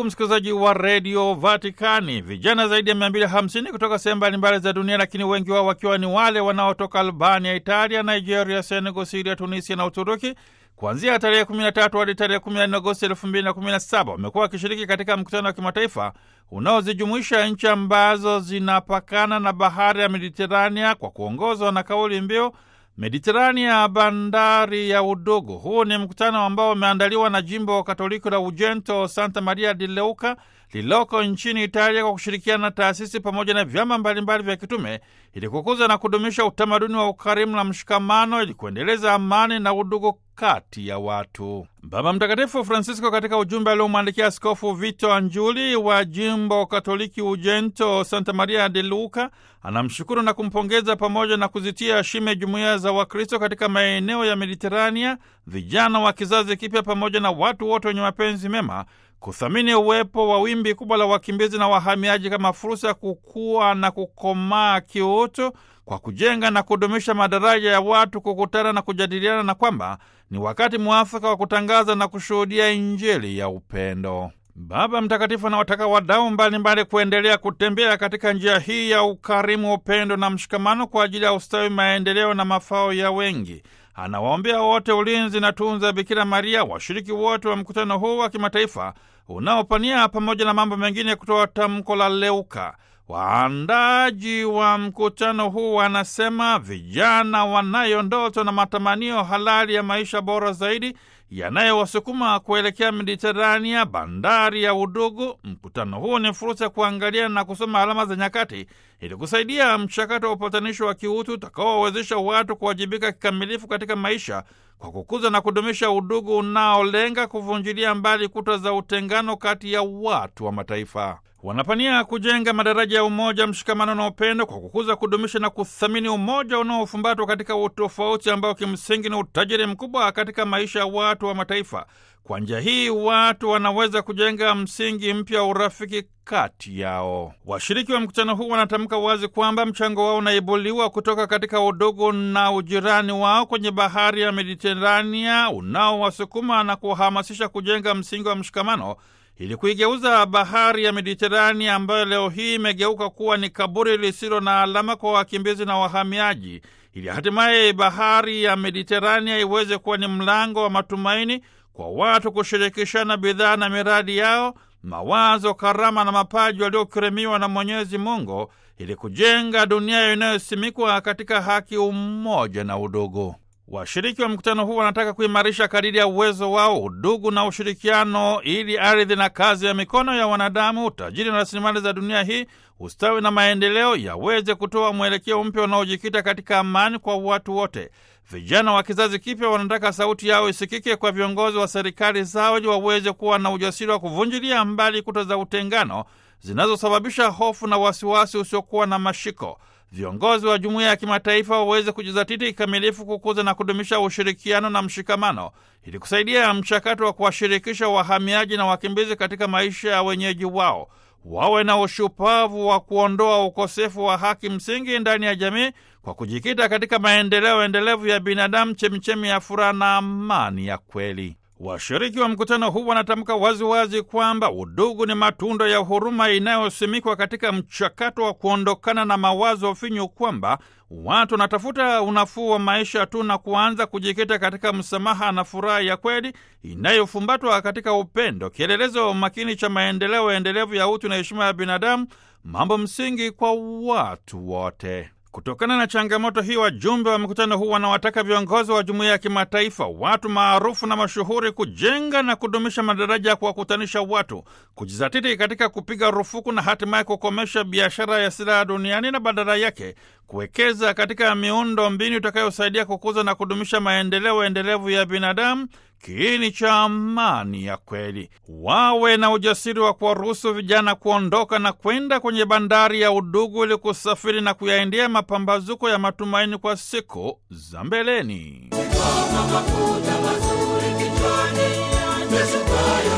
msikilizaji wa redio Vatikani. Vijana zaidi ya 250 kutoka sehemu mbalimbali za dunia, lakini wengi wao wakiwa ni wale wanaotoka Albania, Italia, Nigeria, Senegal, Syria, Tunisia na Uturuki, kuanzia tarehe 13 hadi tarehe 14 Agosti 2017 wamekuwa wakishiriki katika mkutano wa kimataifa unaozijumuisha nchi ambazo zinapakana na bahari ya Mediterania kwa kuongozwa na kauli mbiu Mediterania, bandari ya udugu. Huu ni mkutano ambao umeandaliwa na jimbo Katoliki la Ugento Santa Maria di Leuca lililoko nchini Italia kwa kushirikiana na taasisi pamoja na vyama mbalimbali vya kitume ili kukuza na kudumisha utamaduni wa ukarimu na mshikamano ili kuendeleza amani na udugu kati ya watu. Baba Mtakatifu Francisco katika ujumbe aliomwandikia Askofu Vito Anjuli wa jimbo Katoliki Ugento Santa Maria di Leuca anamshukuru na kumpongeza pamoja na kuzitia shime jumuiya za Wakristo katika maeneo ya Mediterania, vijana wa kizazi kipya pamoja na watu wote wenye mapenzi mema kuthamini uwepo wa wimbi kubwa la wakimbizi na wahamiaji kama fursa ya kukua na kukomaa kiutu kwa kujenga na kudumisha madaraja ya watu kukutana na kujadiliana, na kwamba ni wakati mwafaka wa kutangaza na kushuhudia Injili ya upendo. Baba Mtakatifu anawataka wadau mbalimbali kuendelea kutembea katika njia hii ya ukarimu, upendo na mshikamano kwa ajili ya ustawi, maendeleo na mafao ya wengi. Anawaombea wote ulinzi na tunza Bikira Maria, washiriki wote wa mkutano huu wa kimataifa unaopania pamoja na mambo mengine kutoa tamko la Leuka. Waandaji wa mkutano huu wanasema vijana wanayo ndoto na matamanio halali ya maisha bora zaidi yanayowasukuma kuelekea Mediterania, bandari ya udugu. Mkutano huu ni fursa ya kuangalia na kusoma alama za nyakati ili kusaidia mchakato wa upatanisho wa kiutu utakaowawezesha watu kuwajibika kikamilifu katika maisha kwa kukuza na kudumisha udugu unaolenga kuvunjilia mbali kuta za utengano kati ya watu wa mataifa. Wanapania kujenga madaraja ya umoja, mshikamano na upendo kwa kukuza, kudumisha na kuthamini umoja unaofumbatwa katika utofauti ambao kimsingi ni utajiri mkubwa katika maisha ya watu wa mataifa. Kwa njia hii watu wanaweza kujenga msingi mpya wa urafiki kati yao. Washiriki wa mkutano huu wanatamka wazi kwamba mchango wao unaibuliwa kutoka katika udugu na ujirani wao kwenye bahari ya Mediterania unaowasukuma na kuhamasisha kujenga msingi wa mshikamano ili kuigeuza bahari ya Mediterania ambayo leo hii imegeuka kuwa ni kaburi lisilo na alama kwa wakimbizi na wahamiaji, ili hatimaye bahari ya Mediterania iweze kuwa ni mlango wa matumaini kwa watu kushirikishana bidhaa na miradi yao, mawazo, karama na mapaji waliokirimiwa na Mwenyezi Mungu ili kujenga dunia inayosimikwa katika haki, umoja na udugu. Washiriki wa mkutano huu wanataka kuimarisha kadiri ya uwezo wao udugu na ushirikiano ili ardhi na kazi ya mikono ya wanadamu, utajiri na rasilimali za dunia hii, ustawi na maendeleo yaweze kutoa mwelekeo mpya unaojikita katika amani kwa watu wote. Vijana wa kizazi kipya wanataka sauti yao isikike kwa viongozi wa serikali zao ili waweze kuwa na ujasiri wa kuvunjilia mbali kuta za utengano zinazosababisha hofu na wasiwasi usiokuwa na mashiko. Viongozi wa jumuiya ya kimataifa waweze kujizatiti kikamilifu kukuza na kudumisha ushirikiano na mshikamano ili kusaidia mchakato wa kuwashirikisha wahamiaji na wakimbizi katika maisha ya wenyeji wao. Wawe na ushupavu wa kuondoa ukosefu wa haki msingi ndani ya jamii kwa kujikita katika maendeleo endelevu ya binadamu, chemichemi ya furaha na amani ya kweli. Washiriki wa mkutano huu wanatamka waziwazi kwamba udugu ni matunda ya huruma inayosimikwa katika mchakato wa kuondokana na mawazo finyu kwamba watu wanatafuta unafuu wa maisha tu na kuanza kujikita katika msamaha na furaha ya kweli inayofumbatwa katika upendo, kielelezo makini cha maendeleo endelevu ya utu na heshima ya binadamu, mambo msingi kwa watu wote. Kutokana na changamoto hii, wajumbe wa mkutano huu wanawataka viongozi wa jumuiya ya kimataifa, watu maarufu na mashuhuri kujenga na kudumisha madaraja ya kuwakutanisha watu, kujizatiti katika kupiga rufuku na hatimaye kukomesha biashara ya silaha duniani na badala yake kuwekeza katika miundo mbinu itakayosaidia kukuza na kudumisha maendeleo endelevu ya binadamu, kiini cha amani ya kweli. Wawe na ujasiri wa kuwaruhusu vijana kuondoka na kwenda kwenye bandari ya udugu ili kusafiri na kuyaendea mapambazuko ya matumaini kwa siku za mbeleni.